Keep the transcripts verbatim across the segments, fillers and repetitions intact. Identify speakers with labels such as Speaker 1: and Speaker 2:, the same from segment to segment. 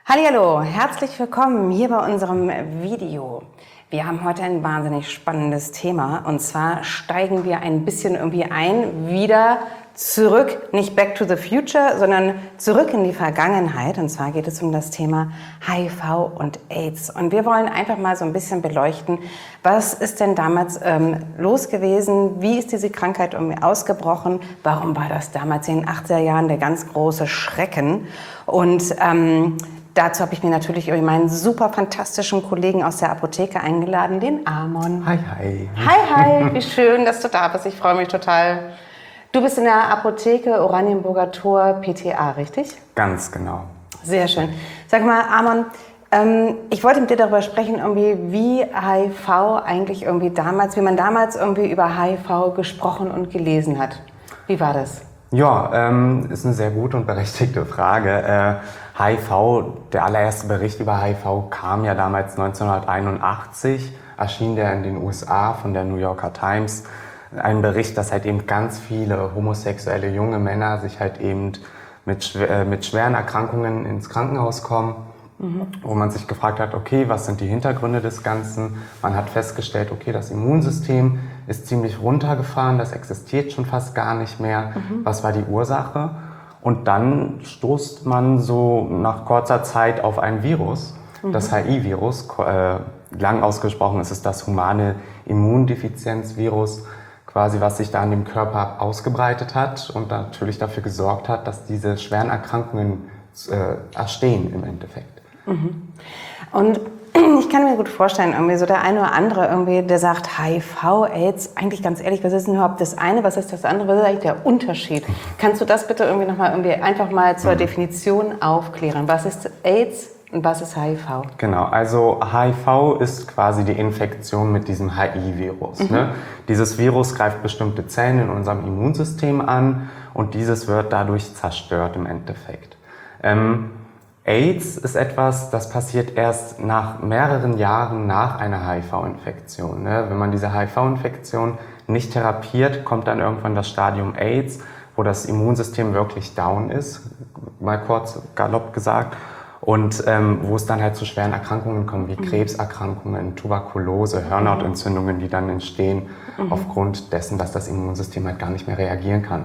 Speaker 1: Hallihallo, herzlich willkommen hier bei unserem Video. Wir haben heute ein wahnsinnig spannendes Thema und zwar steigen wir ein bisschen irgendwie ein, wieder zurück, nicht back to the future, sondern zurück in die Vergangenheit. Und zwar geht es um das Thema H I V und AIDS. Und wir wollen einfach mal so ein bisschen beleuchten, was ist denn damals ähm, los gewesen, wie ist diese Krankheit irgendwie ausgebrochen, warum war das damals in den achtziger Jahren der ganz große Schrecken und ähm, dazu habe ich mir natürlich meinen super fantastischen Kollegen aus der Apotheke eingeladen, den Amon.
Speaker 2: Hi, hi.
Speaker 1: Hi, hi, wie schön, dass du da bist. Ich freue mich total. Du bist in der Apotheke Oranienburger Tor P T A, richtig?
Speaker 2: Ganz genau.
Speaker 1: Sehr schön. Sag mal, Amon, ähm, ich wollte mit dir darüber sprechen, irgendwie, wie H I V eigentlich irgendwie damals, wie man damals irgendwie über H I V gesprochen und gelesen hat. Wie war das?
Speaker 2: Ja, ähm, ist eine sehr gute und berechtigte Frage. Äh, H I V, der allererste Bericht über H I V kam ja damals neunzehnhunderteinundachtzig, erschien der in den U S A von der New Yorker Times. Ein Bericht, dass halt eben ganz viele homosexuelle junge Männer sich halt eben mit, äh, mit schweren Erkrankungen ins Krankenhaus kommen, mhm. wo man sich gefragt hat, okay, was sind die Hintergründe des Ganzen? Man hat festgestellt, okay, das Immunsystem ist ziemlich runtergefahren, das existiert schon fast gar nicht mehr. Mhm. Was war die Ursache? Und dann stoßt man so nach kurzer Zeit auf ein Virus, mhm. das H I V-Virus. Äh, lang ausgesprochen ist es das humane Immundefizienzvirus, quasi was sich da in dem Körper ausgebreitet hat und natürlich dafür gesorgt hat, dass diese schweren Erkrankungen äh, erstehen im Endeffekt.
Speaker 1: Mhm. Und ich kann mir gut vorstellen, irgendwie so der eine oder andere irgendwie, der sagt H I V, AIDS, eigentlich ganz ehrlich, was ist denn überhaupt das eine, was ist das andere, was ist eigentlich der Unterschied? Kannst du das bitte irgendwie nochmal irgendwie einfach mal zur mhm. Definition aufklären? Was ist AIDS und was ist H I V?
Speaker 2: Genau, also H I V ist quasi die Infektion mit diesem H I V-Virus. Mhm. Ne? Dieses Virus greift bestimmte Zellen in unserem Immunsystem an und dieses wird dadurch zerstört im Endeffekt. Ähm, AIDS ist etwas, das passiert erst nach mehreren Jahren nach einer H I V-Infektion. Ne? Wenn man diese H I V-Infektion nicht therapiert, kommt dann irgendwann das Stadium AIDS, wo das Immunsystem wirklich down ist, mal kurz galopp gesagt, und ähm, wo es dann halt zu schweren Erkrankungen kommt, wie mhm. Krebserkrankungen, Tuberkulose, Hirnhautentzündungen, die dann entstehen mhm. aufgrund dessen, dass das Immunsystem halt gar nicht mehr reagieren kann.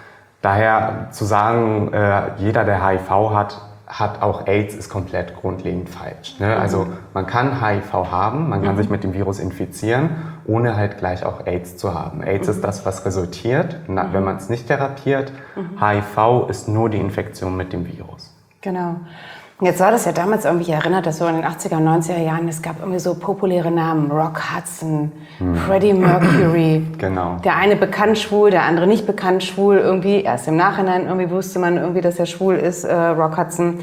Speaker 2: Daher zu sagen, äh, jeder, der H I V hat, hat auch AIDS, ist komplett grundlegend falsch. Ne? Mhm. Also man kann H I V haben, man kann mhm. sich mit dem Virus infizieren, ohne halt gleich auch AIDS zu haben. AIDS mhm. ist das, was resultiert, na, wenn man es nicht therapiert. Mhm. H I V ist nur die Infektion mit dem Virus.
Speaker 1: Genau. Jetzt war das ja damals irgendwie, ich erinnere das so in den achtziger, neunziger Jahren, es gab irgendwie so populäre Namen, Rock Hudson, hm. Freddie Mercury.
Speaker 2: Genau.
Speaker 1: Der eine bekannt schwul, der andere nicht bekannt schwul. Irgendwie erst im Nachhinein irgendwie wusste man irgendwie, dass er schwul ist, äh, Rock Hudson.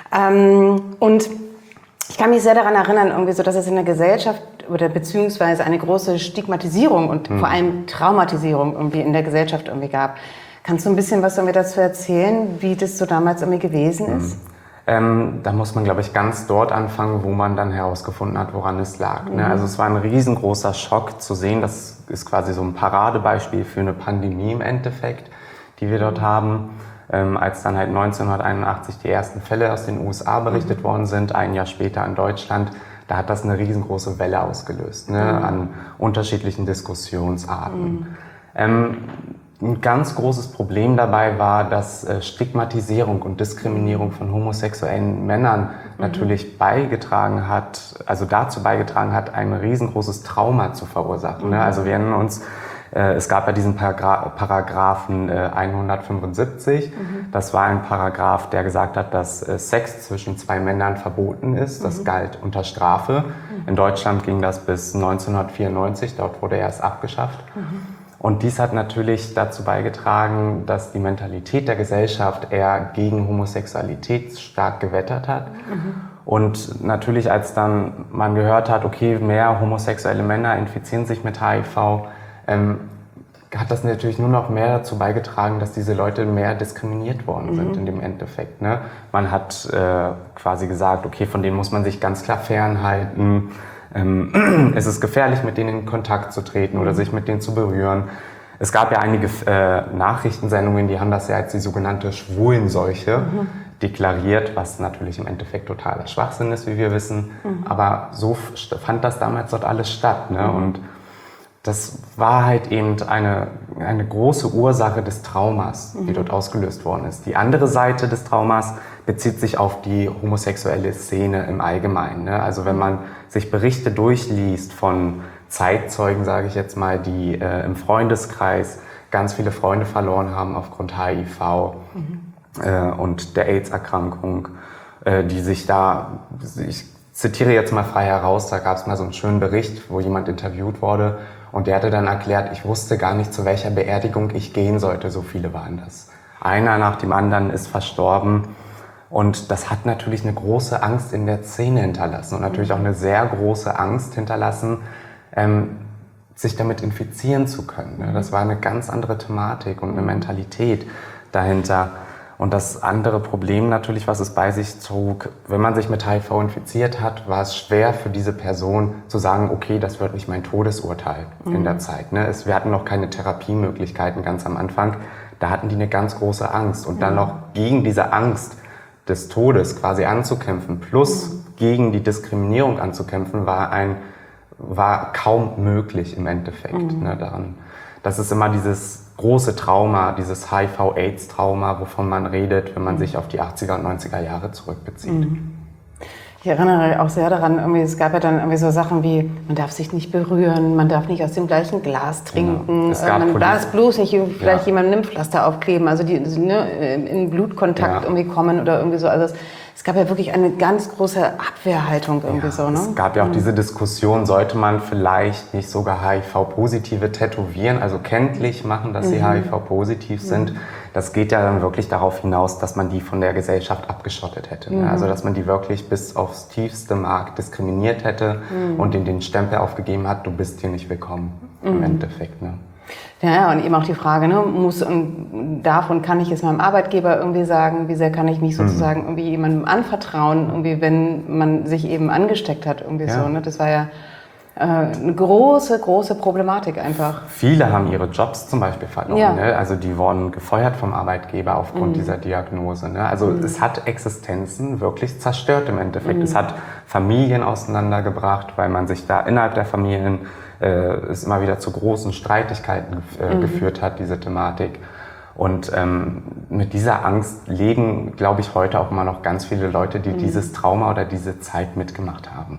Speaker 1: Ähm, und ich kann mich sehr daran erinnern, irgendwie so, dass es in der Gesellschaft oder beziehungsweise eine große Stigmatisierung und hm. vor allem Traumatisierung irgendwie in der Gesellschaft irgendwie gab. Kannst du ein bisschen was irgendwie dazu erzählen, wie das so damals irgendwie gewesen
Speaker 2: hm.
Speaker 1: ist?
Speaker 2: Ähm, da muss man, glaube ich, ganz dort anfangen, wo man dann herausgefunden hat, woran es lag. Mhm. Ne? Also es war ein riesengroßer Schock zu sehen. Das ist quasi so ein Paradebeispiel für eine Pandemie im Endeffekt, die wir dort haben. Ähm, als dann halt neunzehnhunderteinundachtzig die ersten Fälle aus den U S A berichtet mhm. worden sind, ein Jahr später in Deutschland, da hat das eine riesengroße Welle ausgelöst, ne? mhm. an unterschiedlichen Diskussionsarten. Mhm. Ähm, Ein ganz großes Problem dabei war, dass äh, Stigmatisierung und Diskriminierung von homosexuellen Männern mhm. natürlich beigetragen hat, also dazu beigetragen hat, ein riesengroßes Trauma zu verursachen. Mhm. Ne? Also wir erinnern uns, äh, es gab ja diesen Paragra Paragraphen äh, hundertfünfundsiebzig. Mhm. Das war ein Paragraph, der gesagt hat, dass äh, Sex zwischen zwei Männern verboten ist. Das mhm. galt unter Strafe. Mhm. In Deutschland ging das bis neunzehnhundertvierundneunzig, dort wurde er erst abgeschafft. Mhm. Und dies hat natürlich dazu beigetragen, dass die Mentalität der Gesellschaft eher gegen Homosexualität stark gewettert hat. Mhm. Und natürlich, als dann man gehört hat, okay, mehr homosexuelle Männer infizieren sich mit H I V, ähm, hat das natürlich nur noch mehr dazu beigetragen, dass diese Leute mehr diskriminiert worden sind mhm. in dem Endeffekt. Ne? Man hat äh, quasi gesagt, okay, von denen muss man sich ganz klar fernhalten. Ähm, es ist gefährlich, mit denen in Kontakt zu treten oder sich mit denen zu berühren. Es gab ja einige äh, Nachrichtensendungen, die haben das ja als die sogenannte Schwulenseuche mhm. deklariert, was natürlich im Endeffekt totaler Schwachsinn ist, wie wir wissen. Mhm. Aber so fand das damals dort alles statt. Ne? Mhm. Und das war halt eben eine, eine große Ursache des Traumas, die mhm. dort ausgelöst worden ist. Die andere Seite des Traumas bezieht sich auf die homosexuelle Szene im Allgemeinen. Ne? Also wenn man sich Berichte durchliest von Zeitzeugen, sage ich jetzt mal, die äh, im Freundeskreis ganz viele Freunde verloren haben aufgrund H I V mhm. äh, und der AIDS-Erkrankung, äh, die sich da, ich zitiere jetzt mal frei heraus, da gab es mal so einen schönen Bericht, wo jemand interviewt wurde und der hatte dann erklärt, ich wusste gar nicht, zu welcher Beerdigung ich gehen sollte, so viele waren das. Einer nach dem anderen ist verstorben und das hat natürlich eine große Angst in der Szene hinterlassen und natürlich auch eine sehr große Angst hinterlassen, ähm, sich damit infizieren zu können. Das war eine ganz andere Thematik und eine Mentalität dahinter. Und das andere Problem natürlich, was es bei sich trug, wenn man sich mit H I V infiziert hat, war es schwer für diese Person zu sagen, okay, das wird nicht mein Todesurteil mhm. in der Zeit. Ne? Es, wir hatten noch keine Therapiemöglichkeiten ganz am Anfang. Da hatten die eine ganz große Angst. Und dann noch gegen diese Angst des Todes quasi anzukämpfen, plus mhm. gegen die Diskriminierung anzukämpfen, war ein war kaum möglich im Endeffekt. Mhm. Ne, daran. Das ist immer dieses große Trauma, dieses H I V-Aids-Trauma, wovon man redet, wenn man sich auf die achtziger und neunziger Jahre zurückbezieht. Mhm.
Speaker 1: Ich erinnere auch sehr daran, irgendwie, es gab ja dann irgendwie so Sachen wie, man darf sich nicht berühren, man darf nicht aus dem gleichen Glas trinken, genau. man darf bloß nicht vielleicht ja. jemandem Nimpfpflaster aufkleben, also die ne, in Blutkontakt ja. irgendwie kommen oder irgendwie so. Also es gab ja wirklich eine ganz große Abwehrhaltung irgendwie ja, so. Ne?
Speaker 2: Es gab ja auch mhm. diese Diskussion, sollte man vielleicht nicht sogar H I V-Positive tätowieren, also kenntlich machen, dass mhm. sie H I V-positiv mhm. sind. Das geht ja dann wirklich darauf hinaus, dass man die von der Gesellschaft abgeschottet hätte. Mhm. Also dass man die wirklich bis aufs tiefste Mark diskriminiert hätte mhm. und ihnen den Stempel aufgegeben hat, du bist hier nicht willkommen mhm. im Endeffekt. Ne?
Speaker 1: Ja, und eben auch die Frage, ne, muss und darf und kann ich es meinem Arbeitgeber irgendwie sagen, wie sehr kann ich mich sozusagen mhm. irgendwie jemandem anvertrauen, irgendwie, wenn man sich eben angesteckt hat, irgendwie ja. so. Ne? Das war ja äh, eine große, große Problematik einfach.
Speaker 2: Viele haben ihre Jobs zum Beispiel verloren, ja. ne? Also die wurden gefeuert vom Arbeitgeber aufgrund mhm. dieser Diagnose. Ne? Also mhm. es hat Existenzen wirklich zerstört im Endeffekt. Mhm. Es hat Familien auseinandergebracht, weil man sich da innerhalb der Familien es immer wieder zu großen Streitigkeiten äh, mhm. geführt hat, diese Thematik. Und ähm, mit dieser Angst leben, glaube ich, heute auch immer noch ganz viele Leute, die mhm. dieses Trauma oder diese Zeit mitgemacht haben.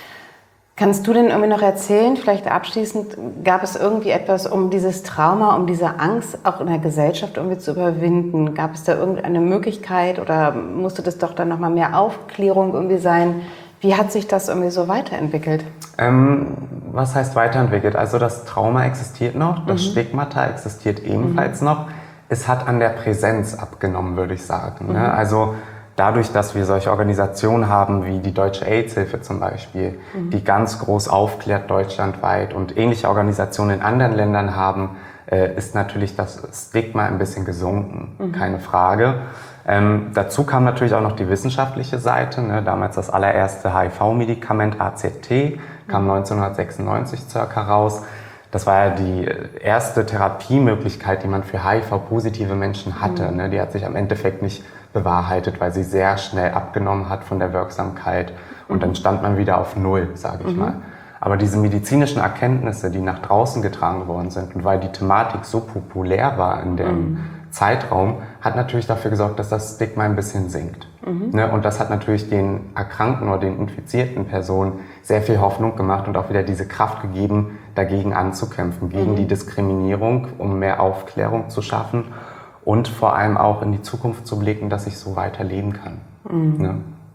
Speaker 1: Kannst du denn irgendwie noch erzählen, vielleicht abschließend, gab es irgendwie etwas, um dieses Trauma, um diese Angst auch in der Gesellschaft irgendwie zu überwinden? Gab es da irgendeine Möglichkeit oder musste das doch dann nochmal mehr Aufklärung irgendwie sein? Wie hat sich das irgendwie so weiterentwickelt? Ähm,
Speaker 2: was heißt weiterentwickelt? Also das Trauma existiert noch, das mhm. Stigmata existiert ebenfalls mhm. noch. Es hat an der Präsenz abgenommen, würde ich sagen. Mhm. Ne? Also dadurch, dass wir solche Organisationen haben wie die Deutsche AIDS-Hilfe zum Beispiel, mhm. die ganz groß aufklärt deutschlandweit und ähnliche Organisationen in anderen Ländern haben, äh, ist natürlich das Stigma ein bisschen gesunken, mhm. keine Frage. Ähm, dazu kam natürlich auch noch die wissenschaftliche Seite. Ne? Damals das allererste H I V-Medikament A Z T kam neunzehnhundertsechsundneunzig circa raus. Das war ja die erste Therapiemöglichkeit, die man für H I V-positive Menschen hatte. Mhm. Ne? Die hat sich am Endeffekt nicht bewahrheitet, weil sie sehr schnell abgenommen hat von der Wirksamkeit. Und mhm. dann stand man wieder auf Null, sage ich mhm. mal. Aber diese medizinischen Erkenntnisse, die nach draußen getragen worden sind und weil die Thematik so populär war in dem mhm. Zeitraum, hat natürlich dafür gesorgt, dass das Stigma ein bisschen sinkt. Mhm. Ne? Und das hat natürlich den erkrankten oder den infizierten Personen sehr viel Hoffnung gemacht und auch wieder diese Kraft gegeben, dagegen anzukämpfen, gegen mhm. die Diskriminierung, um mehr Aufklärung zu schaffen und vor allem auch in die Zukunft zu blicken, dass ich so weiterleben kann. Mhm. Ne?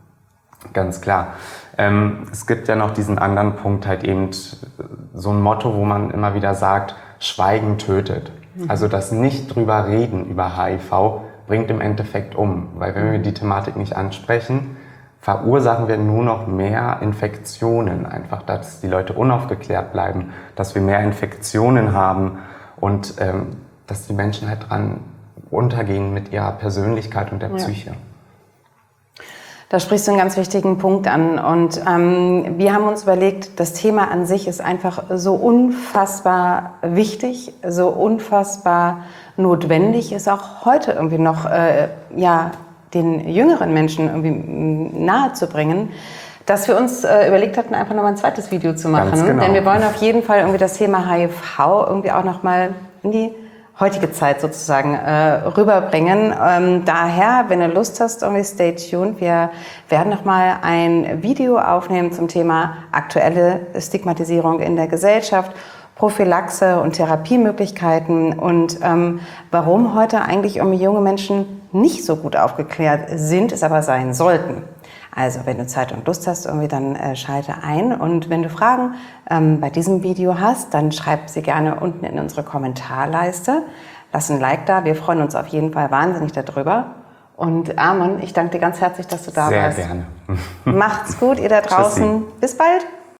Speaker 2: Ganz klar. Ähm, es gibt ja noch diesen anderen Punkt, halt eben so ein Motto, wo man immer wieder sagt, Schweigen tötet. Mhm. Also das nicht drüber reden über H I V bringt im Endeffekt um. Weil wenn wir die Thematik nicht ansprechen, verursachen wir nur noch mehr Infektionen. Einfach, dass die Leute unaufgeklärt bleiben, dass wir mehr Infektionen haben und ähm, dass die Menschen halt dran untergehen mit ihrer Persönlichkeit und der ja. Psyche.
Speaker 1: Da sprichst du einen ganz wichtigen Punkt an und ähm, wir haben uns überlegt, das Thema an sich ist einfach so unfassbar wichtig, so unfassbar notwendig, ist auch heute irgendwie noch äh, ja, den jüngeren Menschen irgendwie nahe zu bringen, dass wir uns äh, überlegt hatten, einfach nochmal ein zweites Video zu machen.
Speaker 2: Ganz genau.
Speaker 1: Denn wir wollen auf jeden Fall irgendwie das Thema H I V irgendwie auch nochmal in die heutige Zeit sozusagen äh, rüberbringen. Ähm, daher, wenn du Lust hast, irgendwie stay tuned. Wir werden nochmal ein Video aufnehmen zum Thema aktuelle Stigmatisierung in der Gesellschaft, Prophylaxe und Therapiemöglichkeiten und ähm, warum heute eigentlich irgendwie junge Menschen nicht so gut aufgeklärt sind, es aber sein sollten. Also wenn du Zeit und Lust hast, irgendwie dann äh, schalte ein. Und wenn du Fragen ähm, bei diesem Video hast, dann schreib sie gerne unten in unsere Kommentarleiste. Lass ein Like da. Wir freuen uns auf jeden Fall wahnsinnig darüber. Und Amon, ich danke dir ganz herzlich, dass du da
Speaker 2: Sehr
Speaker 1: warst.
Speaker 2: Sehr gerne.
Speaker 1: Macht's gut, ihr da draußen.
Speaker 2: Tschüssi.
Speaker 1: Bis bald.